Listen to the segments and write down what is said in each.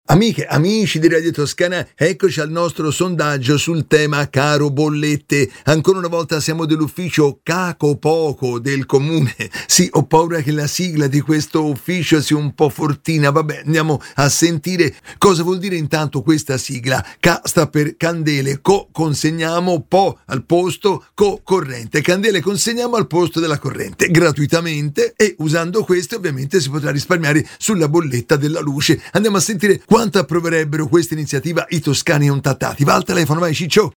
Amiche, amici di Radio Toscana, eccoci al nostro sondaggio sul tema caro bollette. Ancora una volta siamo dell'ufficio Caco Poco del comune. Sì, ho paura che la sigla di questo ufficio sia un po' fortina. Vabbè, andiamo a sentire cosa vuol dire intanto questa sigla. Ca sta per candele, co consegniamo, po al posto, co corrente. Candele consegniamo al posto della corrente gratuitamente, e usando questo ovviamente si potrà risparmiare sulla bolletta della luce. Andiamo a sentire quanto approverebbero questa iniziativa i toscani contattati. Va al telefono, vai Ciccio.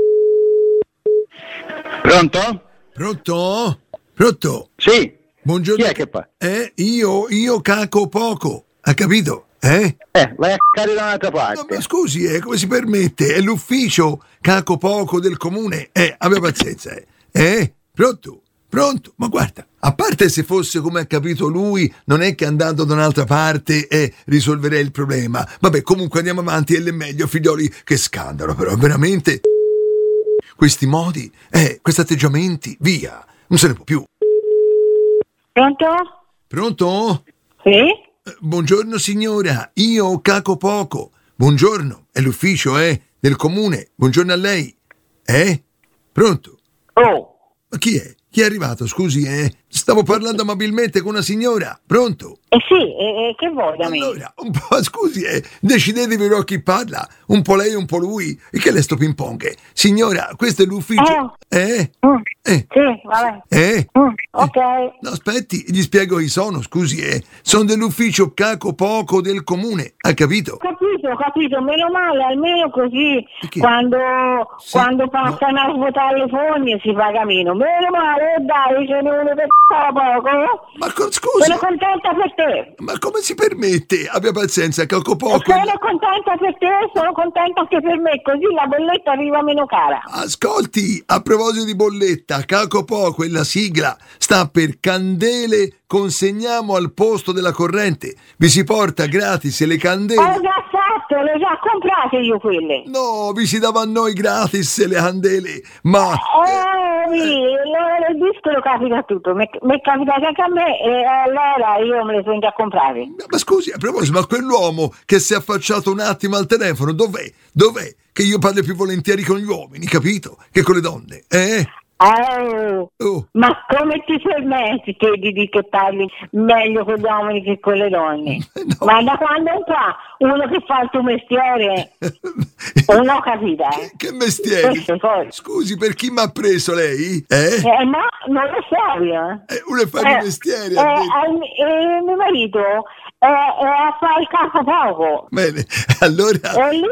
Pronto? Pronto? Pronto? Sì. Buongiorno. Chi è che fa? Io Caco Poco. Ha capito? Vai a cacare da un'altra parte. No, ma scusi, come si permette? È l'ufficio Caco Poco del comune. Abbia pazienza. Pronto? Pronto? Ma guarda, a parte se fosse come ha capito lui, non è che andando da un'altra parte risolverei il problema. Vabbè, comunque andiamo avanti, è meglio, figlioli. Che scandalo, però, veramente. Questi modi, questi atteggiamenti, via, non se ne può più. Pronto? Pronto? Sì? Buongiorno signora, io Caco Poco. Buongiorno, è l'ufficio, del comune. Buongiorno a lei. Pronto? Oh, Ma chi è? Chi è arrivato? Scusi, Stavo parlando amabilmente con una signora. Pronto? sì, che vuoi da me? Allora, un po', scusi, decidetevi però chi parla. Un po' lei, un po' lui. E che le sto ping pong? Signora, questo è l'ufficio. Sì, vabbè. Ok. No, aspetti, gli spiego chi sono, scusi, Sono dell'ufficio Caco Poco del comune. Ha capito? Ho capito, meno male, almeno così Perché? quando passano no. a svuotare le fogne si paga meno. Meno male, dai, ce ne uno per poco. Ma scusi, Sono contenta per te. ma come si permette? Abbia pazienza, Caco Poco. Sono contenta per te, sono contenta anche per me, così la bolletta arriva meno cara. Ascolti, a proposito di bolletta, Caco Poco e la sigla sta per candele consegniamo al posto della corrente. Vi si porta gratis le candele. Ho già fatto, le ho già comprate io quelle. No, vi si dava a noi gratis le candele, ma... L'ora del disco lo capita tutto, mi è capitato anche a me e allora io me le sono già comprate. Ma scusi, a proposito, ma quell'uomo che si è affacciato un attimo al telefono, dov'è? Dov'è? Che io parlo più volentieri con gli uomini, capito? Che con le donne, Oh. Ma come ti permetti te di dire che parli meglio con gli uomini che con le donne? No. Ma da quando è qua uno che fa il tuo mestiere non ho capito, Che mestiere? Questo poi. Scusi, per chi mi ha preso lei? Ma non lo so, Uno fa il mestiere. ha detto. mio marito è a fare il capo poco. Bene, allora... È lì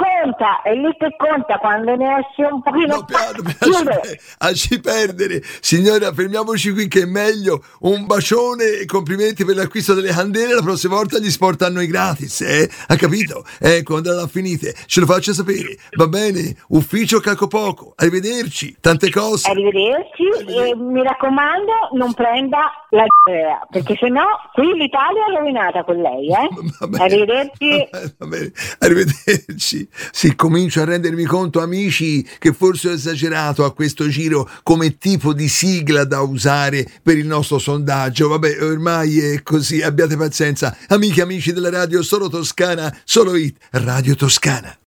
che conta quando ne esce un pochino. No, piano, lasci perdere. Signora, fermiamoci qui che è meglio. Un bacione e complimenti per l'acquisto delle candele. La prossima volta gli sporta a noi gratis, Ha capito? Quando la finite, ce lo faccia sapere. Va bene? Ufficio Caco Poco. Arrivederci. Tante cose. Arrivederci. E mi raccomando, non prenda la perché sennò qui l'Italia è rovinata con lei, Va bene. Arrivederci. Va bene. Arrivederci. Sì, comincio a rendermi conto, amici, che forse ho esagerato a questo giro come tipo di sigla da usare per il nostro sondaggio. Vabbè, ormai è così, abbiate pazienza. Amiche e amici della radio Solo Toscana, Solo Hit, Radio Toscana.